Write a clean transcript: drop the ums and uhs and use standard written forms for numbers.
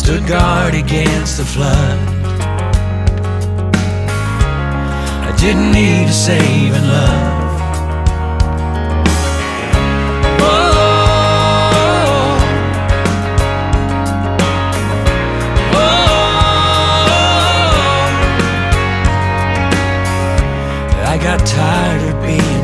stood guard against the flood. I didn't need a saving love. I got tired of being